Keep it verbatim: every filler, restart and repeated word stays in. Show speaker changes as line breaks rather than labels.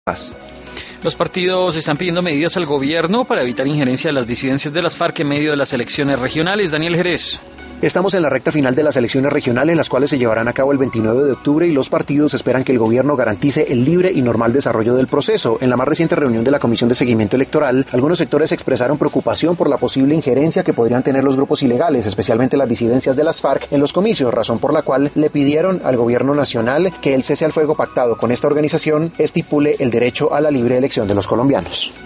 paz.
Los partidos están pidiendo medidas al gobierno para evitar injerencia de las disidencias de las FARC en medio de las elecciones regionales. Daniel Jerez.
Estamos en la recta final de las elecciones regionales, las cuales se llevarán a cabo el veintinueve de octubre, y los partidos esperan que el gobierno garantice el libre y normal desarrollo del proceso. En la más reciente reunión de la Comisión de Seguimiento Electoral, algunos sectores expresaron preocupación por la posible injerencia que podrían tener los grupos ilegales, especialmente las disidencias de las FARC, en los comicios, razón por la cual le pidieron al gobierno nacional que el cese al fuego pactado con esta organización estipule el derecho a la libre elección de los colombianos.